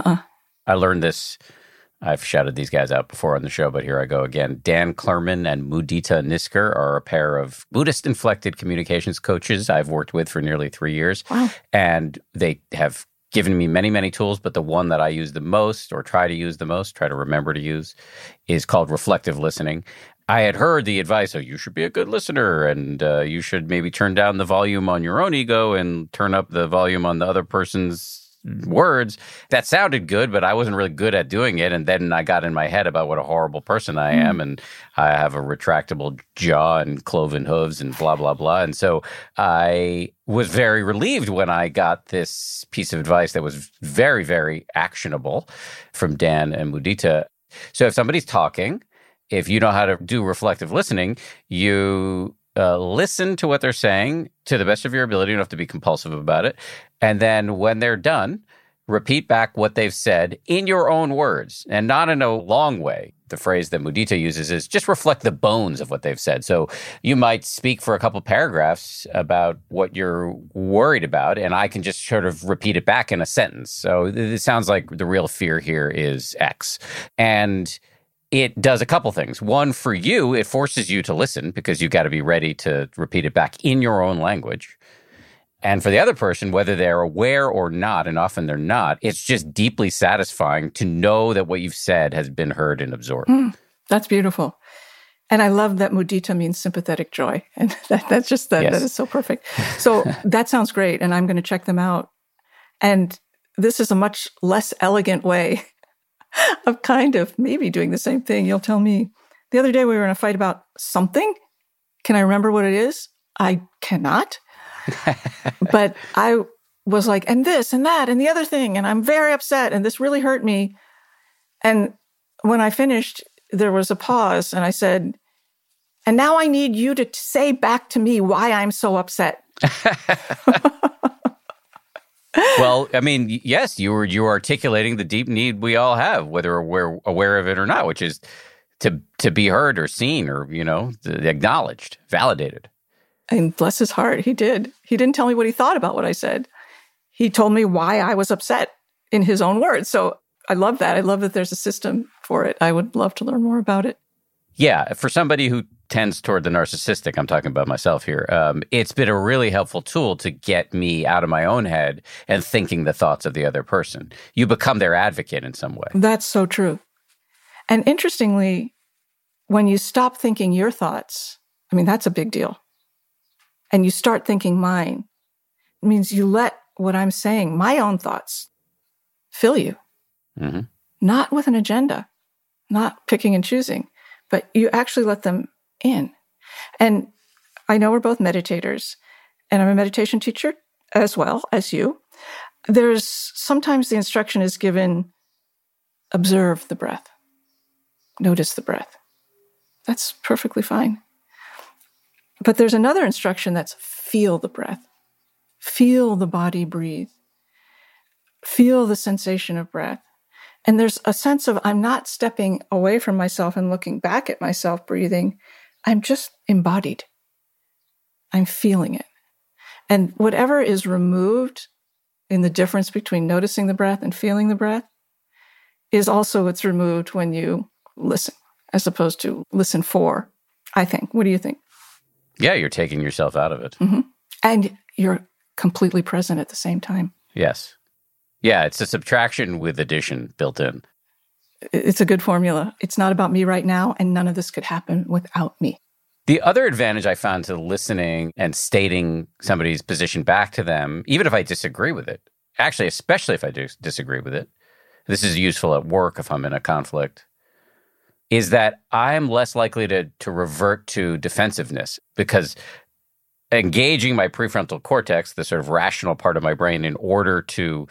I learned this. I've shouted these guys out before on the show, but here I go again. Dan Klerman and Mudita Nisker are a pair of Buddhist-inflected communications coaches I've worked with for nearly 3 years.
Wow.
And they have given me many, many tools, but the one that I use the most, or try to use the most, try to remember to use, is called reflective listening. I had heard the advice, you should be a good listener, and you should maybe turn down the volume on your own ego and turn up the volume on the other person's words. That sounded good, but I wasn't really good at doing it. And then I got in my head about what a horrible person I am. And I have a retractable jaw and cloven hooves and blah, blah, blah. And so I was very relieved when I got this piece of advice that was very, very actionable from Dan and Mudita. So if somebody's talking, if you know how to do reflective listening, you listen to what they're saying to the best of your ability. You don't have to be compulsive about it. And then when they're done, repeat back what they've said in your own words and not in a long way. The phrase that Mudita uses is just reflect the bones of what they've said. So you might speak for a couple paragraphs about what you're worried about, and I can just sort of repeat it back in a sentence. So it sounds like the real fear here is X. And it does a couple things. One, for you, it forces you to listen because you got to be ready to repeat it back in your own language. And for the other person, whether they're aware or not, and often they're not, it's just deeply satisfying to know that what you've said has been heard and absorbed.
That's beautiful. And I love that mudita means sympathetic joy. And that's just that. Yes. That is so perfect. So that sounds great. And I'm going to check them out. And this is a much less elegant way of kind of maybe doing the same thing. You'll tell me. The other day we were in a fight about something. Can I remember what it is? I cannot. But I was like, and this and that and the other thing, and I'm very upset, and this really hurt me. And when I finished, there was a pause, and I said, and now I need you to say back to me why I'm so upset.
Well, I mean, yes, you were articulating the deep need we all have, whether we're aware of it or not, which is to be heard or seen or, acknowledged, validated.
And bless his heart, he did. He didn't tell me what he thought about what I said. He told me why I was upset in his own words. So I love that. I love that there's a system for it. I would love to learn more about it.
Yeah, for somebody who tends toward the narcissistic, I'm talking about myself here, it's been a really helpful tool to get me out of my own head and thinking the thoughts of the other person. You become their advocate in some way.
That's so true. And interestingly, when you stop thinking your thoughts, I mean, that's a big deal. And you start thinking mine, it means you let what I'm saying, my own thoughts, fill you. Mm-hmm. Not with an agenda, not picking and choosing, but you actually let them in. And I know we're both meditators, and I'm a meditation teacher as well as you. There's sometimes the instruction is given, observe the breath, notice the breath. That's perfectly fine. But there's another instruction that's feel the breath. Feel the body breathe. Feel the sensation of breath. And there's a sense of I'm not stepping away from myself and looking back at myself breathing. I'm just embodied. I'm feeling it. And whatever is removed in the difference between noticing the breath and feeling the breath is also what's removed when you listen, as opposed to listen for, I think. What do you think?
Yeah, you're taking yourself out of it.
Mm-hmm. And you're completely present at the same time.
Yes. Yeah, it's a subtraction with addition built in.
It's a good formula. It's not about me right now, and none of this could happen without me.
The other advantage I found to listening and stating somebody's position back to them, even if I disagree with it, actually, especially if I disagree with it, this is useful at work if I'm in a conflict, is that I'm less likely to revert to defensiveness because engaging my prefrontal cortex, the sort of rational part of my brain, in order to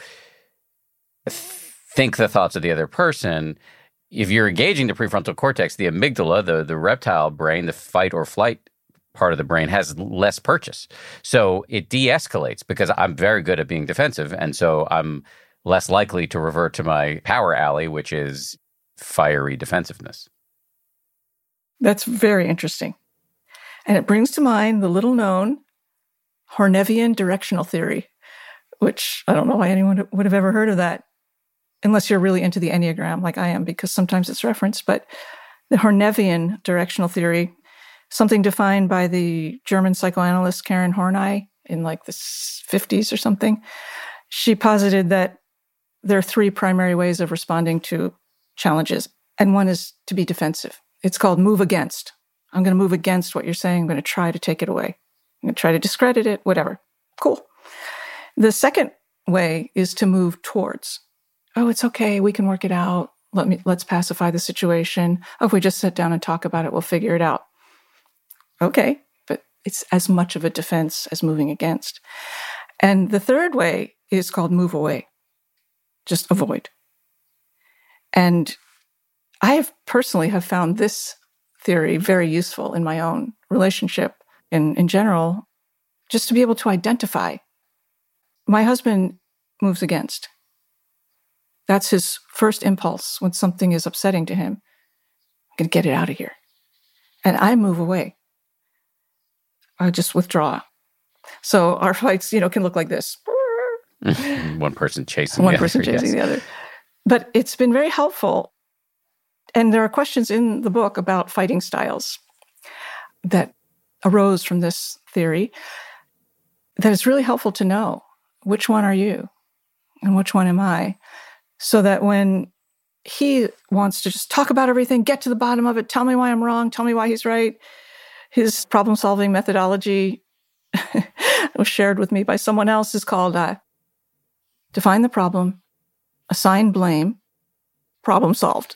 think the thoughts of the other person, if you're engaging the prefrontal cortex, the amygdala, the reptile brain, the fight or flight part of the brain has less purchase. So it de-escalates because I'm very good at being defensive. And so I'm less likely to revert to my power alley, which is fiery defensiveness.
That's very interesting. And it brings to mind the little-known Hornevian directional theory, which I don't know why anyone would have ever heard of that, unless you're really into the Enneagram like I am, because sometimes it's referenced. But the Hornevian directional theory, something defined by the German psychoanalyst Karen Horney in like the 50s or something, she posited that there are three primary ways of responding to challenges, and one is to be defensive. It's called move against. I'm going to move against what you're saying. I'm going to try to take it away. I'm going to try to discredit it, whatever. Cool. The second way is to move towards. Oh, it's okay. We can work it out. Let's pacify the situation. Oh, if we just sit down and talk about it, we'll figure it out. Okay, but it's as much of a defense as moving against. And the third way is called move away. Just avoid. And I have personally have found this theory very useful in my own relationship and in general, just to be able to identify. My husband moves against. That's his first impulse when something is upsetting to him. I'm going to get it out of here. And I move away. I just withdraw. So our fights, can look like this.
One person chasing
the other. But it's been very helpful. And there are questions in the book about fighting styles that arose from this theory that is really helpful to know. Which one are you? And which one am I? So that when he wants to just talk about everything, get to the bottom of it, tell me why I'm wrong, tell me why he's right, his problem-solving methodology was shared with me by someone else is called define the problem, assign blame, problem solved.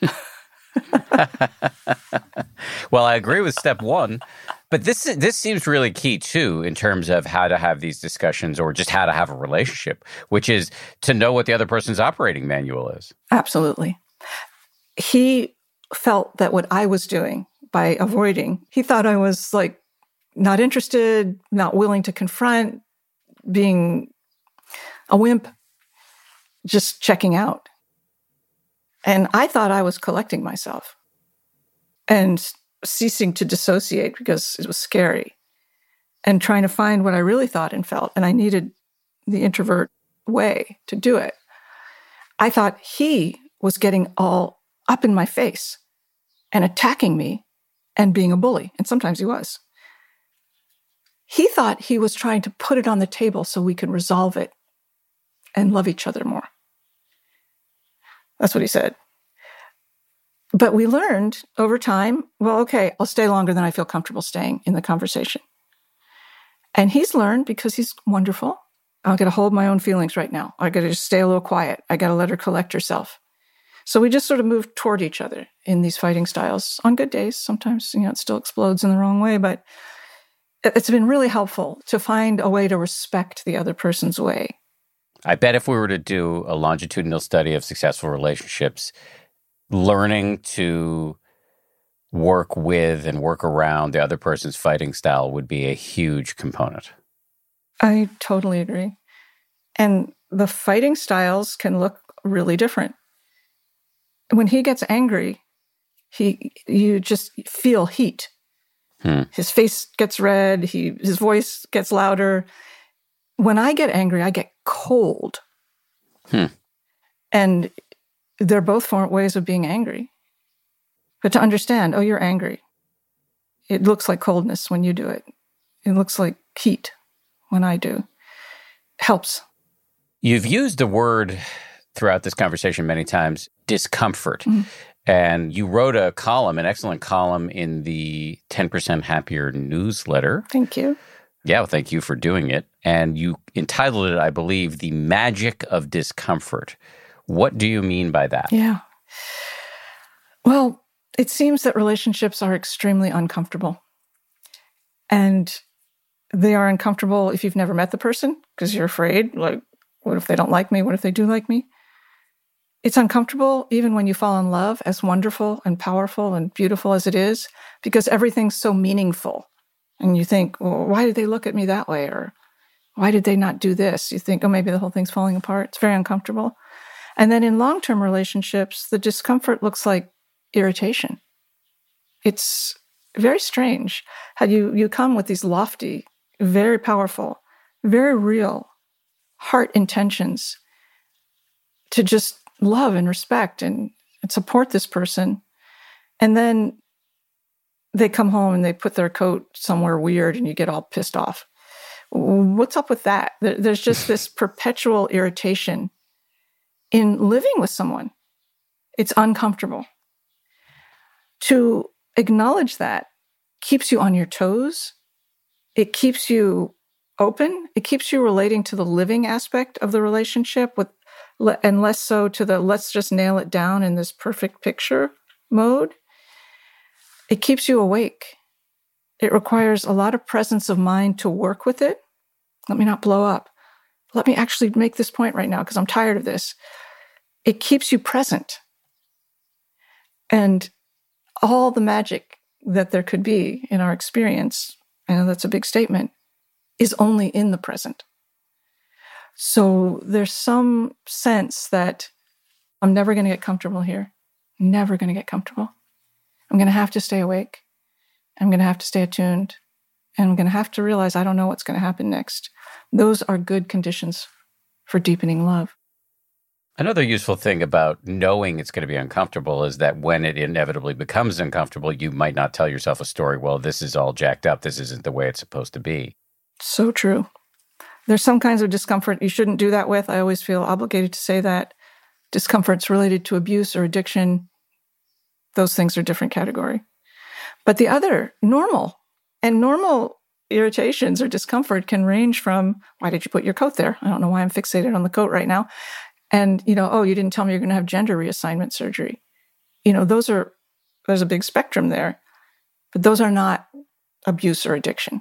Well, I agree with step one, but this seems really key too in terms of how to have these discussions or just how to have a relationship, which is to know what the other person's operating manual is.
Absolutely. He felt that what I was doing by avoiding, he thought I was like not interested, not willing to confront, being a wimp, just checking out. And I thought I was collecting myself and ceasing to dissociate because it was scary and trying to find what I really thought and felt. And I needed the introvert way to do it. I thought he was getting all up in my face and attacking me and being a bully. And sometimes he was. He thought he was trying to put it on the table so we could resolve it and love each other more. That's what he said. But we learned over time, well, okay, I'll stay longer than I feel comfortable staying in the conversation. And he's learned, because he's wonderful, I've got to hold my own feelings right now. I got to just stay a little quiet. I got to let her collect herself. So we just sort of moved toward each other in these fighting styles. On good days, sometimes, it still explodes in the wrong way, but it's been really helpful to find a way to respect the other person's way.
I bet if we were to do a longitudinal study of successful relationships, learning to work with and work around the other person's fighting style would be a huge component.
I totally agree. And the fighting styles can look really different. When he gets angry, you just feel heat. His face gets red, his voice gets louder. When I get angry, I get cold. And they're both ways of being angry. But to understand, you're angry. It looks like coldness when you do it. It looks like heat when I do. Helps.
You've used the word throughout this conversation many times, discomfort. Mm-hmm. And you wrote a column, an excellent column in the 10% Happier newsletter.
Thank you.
Yeah, well, thank you for doing it. And you entitled it, I believe, The Magic of Discomfort. What do you mean by that?
Yeah. Well, it seems that relationships are extremely uncomfortable. And they are uncomfortable if you've never met the person, because you're afraid, like, what if they don't like me? What if they do like me? It's uncomfortable even when you fall in love, as wonderful and powerful and beautiful as it is, because everything's so meaningful. And you think, well, why did they look at me that way? Or why did they not do this? You think, maybe the whole thing's falling apart. It's very uncomfortable. And then in long-term relationships, the discomfort looks like irritation. It's very strange how you come with these lofty, very powerful, very real, heart intentions to just love and respect and support this person. And then they come home and they put their coat somewhere weird and you get all pissed off. What's up with that? There's just this perpetual irritation in living with someone. It's uncomfortable. To acknowledge that keeps you on your toes. It keeps you open. It keeps you relating to the living aspect of the relationship and less so to the let's just nail it down in this perfect picture mode. It keeps you awake. It requires a lot of presence of mind to work with it. Let me not blow up. Let me actually make this point right now because I'm tired of this. It keeps you present. And all the magic that there could be in our experience, I know that's a big statement, is only in the present. So there's some sense that I'm never going to get comfortable here. Never going to get comfortable. I'm going to have to stay awake. I'm going to have to stay attuned. And I'm going to have to realize I don't know what's going to happen next. Those are good conditions for deepening love.
Another useful thing about knowing it's going to be uncomfortable is that when it inevitably becomes uncomfortable, you might not tell yourself a story, well, this is all jacked up. This isn't the way it's supposed to be.
So true. There's some kinds of discomfort you shouldn't do that with. I always feel obligated to say that. Discomfort's related to abuse or addiction. Those things are a different category. But the other, normal irritations or discomfort can range from, why did you put your coat there? I don't know why I'm fixated on the coat right now. And, oh, you didn't tell me you're going to have gender reassignment surgery. There's a big spectrum there, but those are not abuse or addiction.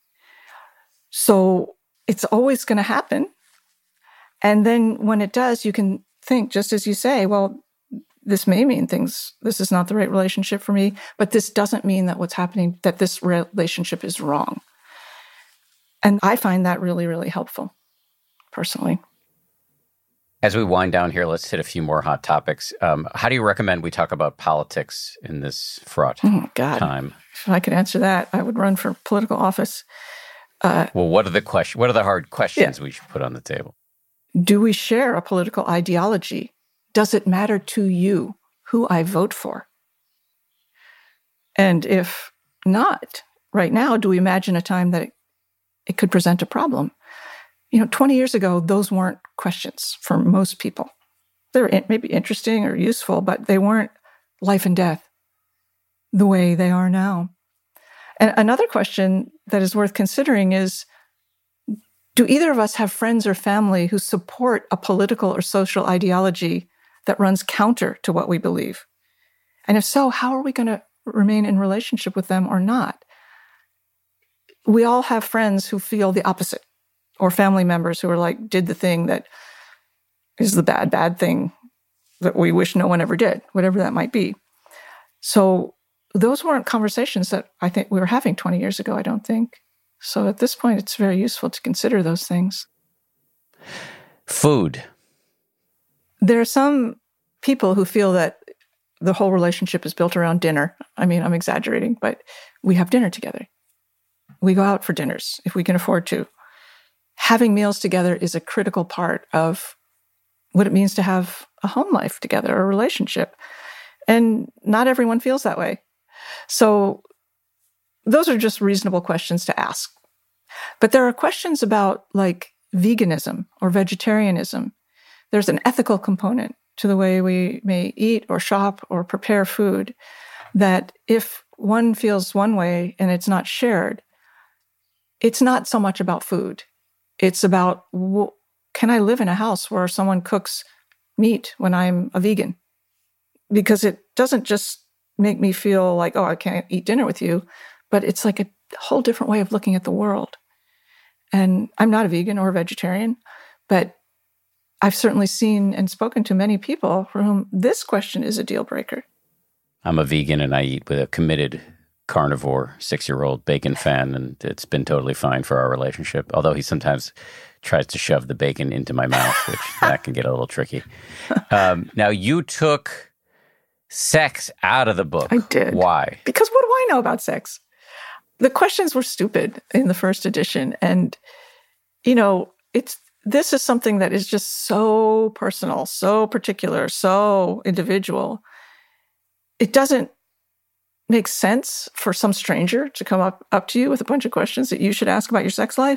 So it's always going to happen. And then when it does, you can think, just as you say, well, this may mean this is not the right relationship for me, but this doesn't mean that what's happening, that this relationship is wrong. And I find that really, really helpful, personally.
As we wind down here, let's hit a few more hot topics. How do you recommend we talk about politics in this fraught time?
If I could answer that, I would run for political office.
Well, what are the hard questions we should put on the table?
Do we share a political ideology? Does it matter to you who I vote for? And if not, right now, do we imagine a time that it could present a problem? 20 years ago, those weren't questions for most people. They were maybe interesting or useful, but they weren't life and death the way they are now. And another question that is worth considering is, do either of us have friends or family who support a political or social ideology that runs counter to what we believe? And if so, how are we going to remain in relationship with them or not? We all have friends who feel the opposite, or family members who are like, did the thing that is the bad thing that we wish no one ever did, whatever that might be. So those weren't conversations that I think we were having 20 years ago, I don't think. So at this point, it's very useful to consider those things.
Food.
There are some people who feel that the whole relationship is built around dinner. I mean, I'm exaggerating, but we have dinner together. We go out for dinners if we can afford to. Having meals together is a critical part of what it means to have a home life together, a relationship. And not everyone feels that way. So those are just reasonable questions to ask. But there are questions about like veganism or vegetarianism. There's an ethical component to the way we may eat or shop or prepare food that if one feels one way and it's not shared, it's not so much about food. It's about, can I live in a house where someone cooks meat when I'm a vegan? Because it doesn't just make me feel like, oh, I can't eat dinner with you, but it's like a whole different way of looking at the world. And I'm not a vegan or a vegetarian, but I've certainly seen and spoken to many people for whom this question is a deal breaker.
I'm a vegan and I eat with a committed carnivore 6-year-old bacon fan, and it's been totally fine for our relationship, although he sometimes tries to shove the bacon into my mouth, which that can get a little tricky. Now, you took sex out of the book.
I did.
Why?
Because what do I know about sex? The questions were stupid in the first edition, and, this is something that is just so personal, so particular, so individual. It doesn't make sense for some stranger to come up to you with a bunch of questions that you should ask about your sex life.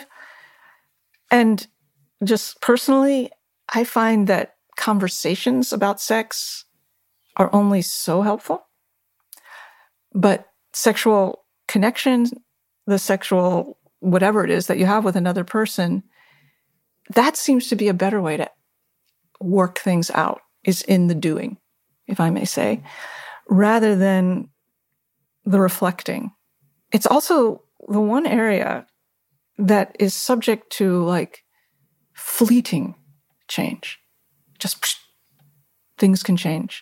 And just personally, I find that conversations about sex are only so helpful. But sexual connection, the sexual whatever it is that you have with another person, that seems to be a better way to work things out, is in the doing, if I may say, rather than the reflecting. It's also the one area that is subject to like fleeting change. Just things can change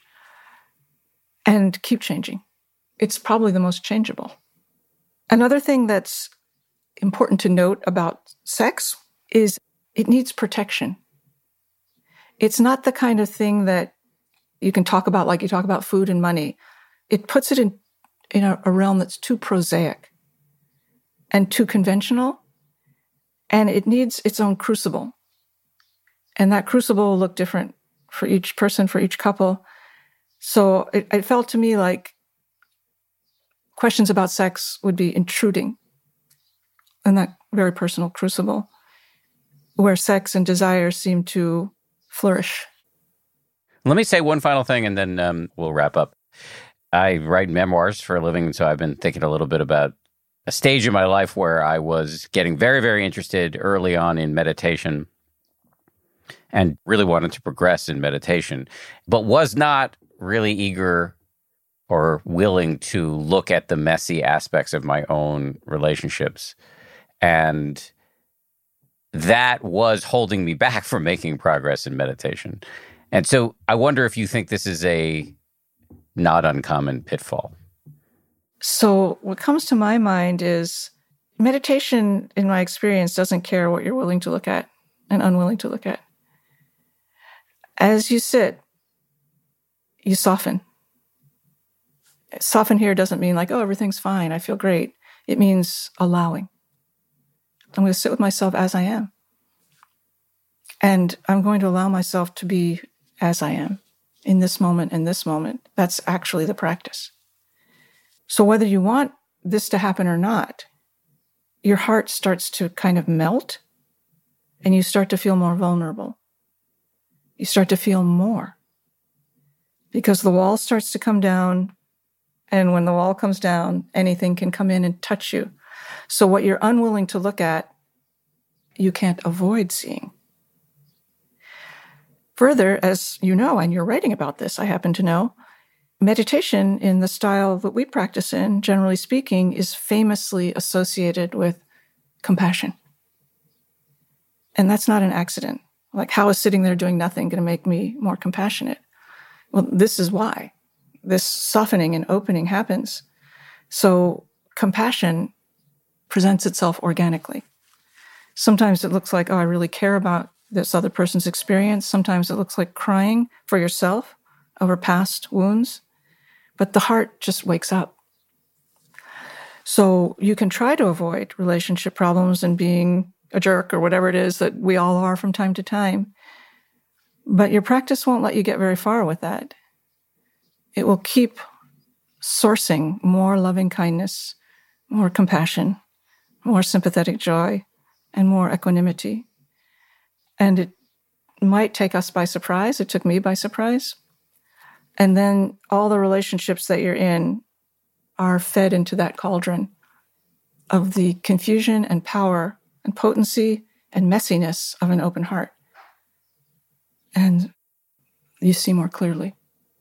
and keep changing. It's probably the most changeable. Another thing that's important to note about sex is it needs protection. It's not the kind of thing that you can talk about like you talk about food and money. It puts it in a realm that's too prosaic and too conventional, and it needs its own crucible. And that crucible will look different for each person, for each couple. So it felt to me like questions about sex would be intruding in that very personal crucible where sex and desire seem to flourish.
Let me say one final thing, and then we'll wrap up. I write memoirs for a living, so I've been thinking a little bit about a stage in my life where I was getting very, very interested early on in meditation and really wanted to progress in meditation, but was not really eager or willing to look at the messy aspects of my own relationships. And that was holding me back from making progress in meditation. And so I wonder if you think this is a not uncommon pitfall.
So what comes to my mind is meditation, in my experience, doesn't care what you're willing to look at and unwilling to look at. As you sit, you soften. Soften here doesn't mean like, oh, everything's fine, I feel great. It means allowing. I'm going to sit with myself as I am. And I'm going to allow myself to be as I am in this moment, in this moment. That's actually the practice. So whether you want this to happen or not, your heart starts to kind of melt and you start to feel more vulnerable. You start to feel more because the wall starts to come down. And when the wall comes down, anything can come in and touch you. So what you're unwilling to look at, you can't avoid seeing. Further, as you know, and you're writing about this, I happen to know, meditation in the style that we practice in, generally speaking, is famously associated with compassion. And that's not an accident. Like, how is sitting there doing nothing going to make me more compassionate? Well, this is why. This softening and opening happens. So compassion presents itself organically. Sometimes it looks like, oh, I really care about this other person's experience. Sometimes it looks like crying for yourself over past wounds. But the heart just wakes up. So you can try to avoid relationship problems and being a jerk or whatever it is that we all are from time to time. But your practice won't let you get very far with that. It will keep sourcing more loving kindness, more compassion, more sympathetic joy, and more equanimity. And it might take us by surprise. It took me by surprise. And then all the relationships that you're in are fed into that cauldron of the confusion and power and potency and messiness of an open heart. And you see more clearly.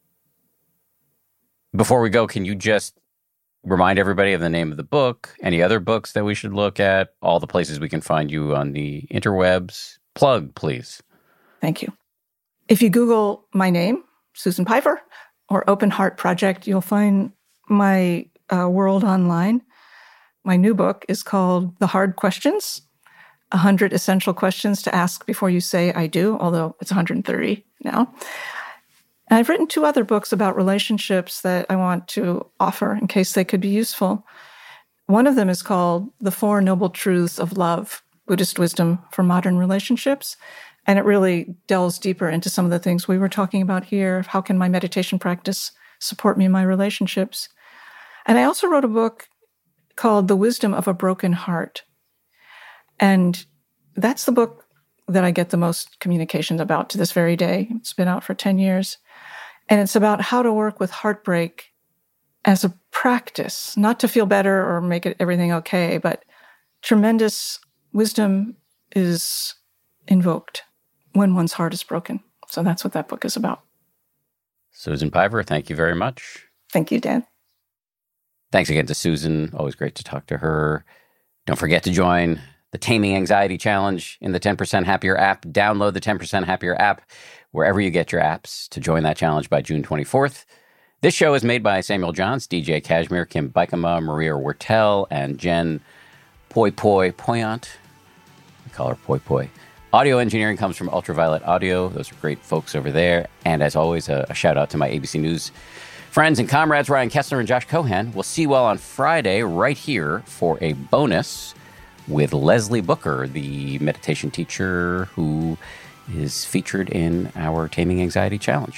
Before we go, can you just remind everybody of the name of the book, any other books that we should look at, all the places we can find you on the interwebs? Plug, please.
Thank you. If you Google my name, Susan Pifer, or Open Heart Project, you'll find my world online. My new book is called The Hard Questions, 100 Essential Questions to Ask Before You Say I Do, although it's 130 now. And I've written 2 other books about relationships that I want to offer in case they could be useful. One of them is called The Four Noble Truths of Love. Buddhist Wisdom for Modern Relationships. And it really delves deeper into some of the things we were talking about here. How can my meditation practice support me in my relationships? And I also wrote a book called The Wisdom of a Broken Heart. And that's the book that I get the most communications about to this very day. It's been out for 10 years. And it's about how to work with heartbreak as a practice, not to feel better or make everything okay, but tremendous wisdom is invoked when one's heart is broken. So that's what that book is about.
Susan Piver, thank you very much.
Thank you, Dan.
Thanks again to Susan. Always great to talk to her. Don't forget to join the Taming Anxiety Challenge in the 10% Happier app. Download the 10% Happier app wherever you get your apps to join that challenge by June 24th. This show is made by Samuel Johns, DJ Kashmir, Kim Bikama, Maria Wertel, and Jen Poyant. We call her Poi Poi. Audio engineering comes from Ultraviolet Audio. Those are great folks over there. And as always, a shout out to my ABC News friends and comrades, Ryan Kessler and Josh Cohan. We'll see you all on Friday right here for a bonus with Leslie Booker, the meditation teacher who is featured in our Taming Anxiety Challenge.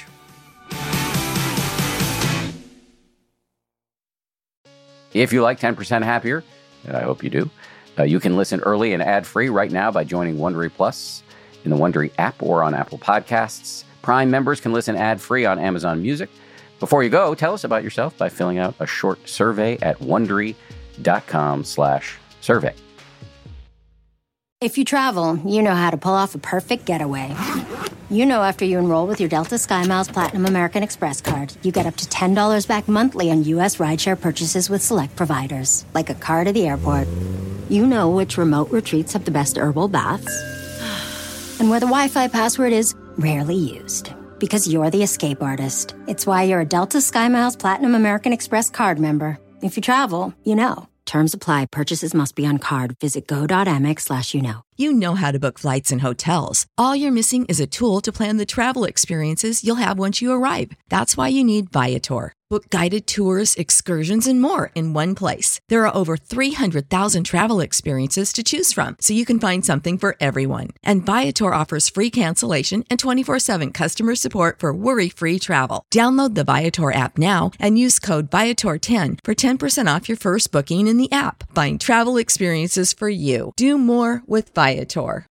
If you like 10% Happier, and I hope you do, you can listen early and ad-free right now by joining Wondery Plus in the Wondery app or on Apple Podcasts. Prime members can listen ad-free on Amazon Music. Before you go, tell us about yourself by filling out a short survey at Wondery.com/survey.
If you travel, you know how to pull off a perfect getaway. You know after you enroll with your Delta SkyMiles Platinum American Express card, you get up to $10 back monthly on U.S. rideshare purchases with select providers, like a car to the airport. You know which remote retreats have the best herbal baths, and where the Wi-Fi password is rarely used. Because you're the escape artist. It's why you're a Delta SkyMiles Platinum American Express card member. If you travel, you know. Terms apply. Purchases must be on card. Visit go.amex/you-know.
You know how to book flights and hotels. All you're missing is a tool to plan the travel experiences you'll have once you arrive. That's why you need Viator. Book guided tours, excursions, and more in one place. There are over 300,000 travel experiences to choose from, so you can find something for everyone. And Viator offers free cancellation and 24/7 customer support for worry-free travel. Download the Viator app now and use code Viator10 for 10% off your first booking in the app. Find travel experiences for you. Do more with Viator.